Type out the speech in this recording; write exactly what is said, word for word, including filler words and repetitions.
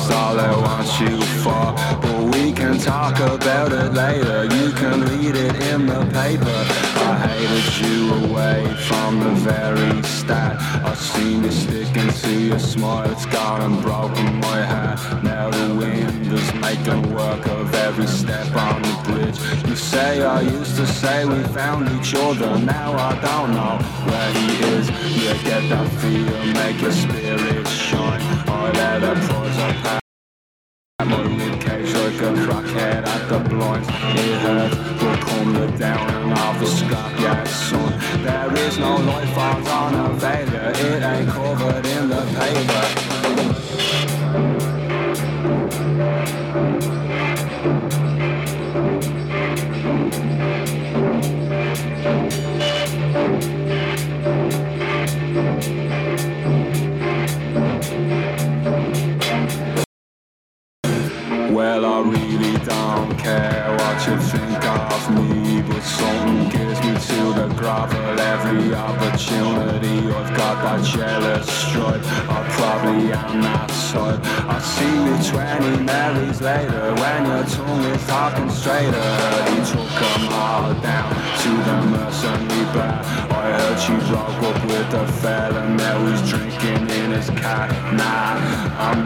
is all I want you for. But we can talk about it later, you can read it in the paper. I hated you away from the very start. I've seen you sticking to your smile, it's gone and broken my heart. Now the wind is making work of every step on the bridge. You say I used to say we found each other, now I don't know where he is. You get that feel, make your spirit shine. I let her pause up my ribcage like a crackhead at the blinds. It hurts, but come the down and off the scrap, yeah son. There is no life out on a failure, it ain't covered in the paper. Well, I really don't care what you think of me, but something gives me to the gravel every opportunity. I've got that jealous stripe, I probably am that side. I see you twenty Marys later, when your tongue is talking straighter. He took them all down to the mercenary bar. I heard you broke up with a fella, now he's drinking in his car. Nah, I'm